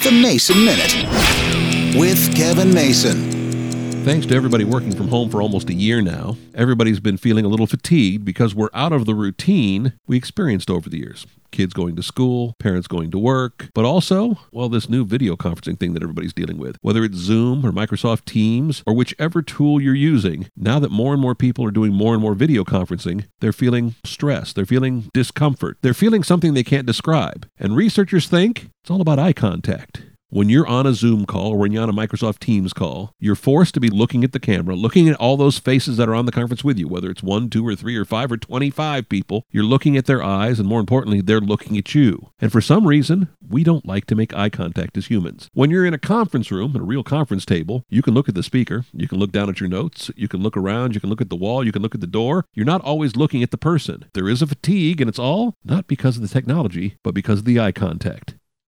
The Mason Minute with Kevin Mason. Thanks to everybody working from home for almost a year now, everybody's been feeling a little fatigued because we're out of the routine we experienced over the years. Kids going to school, parents going to work, but also, this new video conferencing thing that everybody's dealing with. Whether it's Zoom or Microsoft Teams or whichever tool you're using, now that more and more people are doing more and more video conferencing, they're feeling stress, they're feeling discomfort, they're feeling something they can't describe. And researchers think it's all about eye contact. When you're on a Zoom call or when you're on a Microsoft Teams call, you're forced to be looking at the camera, looking at all those faces that are on the conference with you, whether it's 1, 2, or 3, or 5, or 25 people. You're looking at their eyes, and more importantly, they're looking at you. And for some reason, we don't like to make eye contact as humans. When you're in a conference room, at a real conference table, you can look at the speaker, you can look down at your notes, you can look around, you can look at the wall, you can look at the door. You're not always looking at the person. There is a fatigue, and it's all not because of the technology, but because of the eye contact.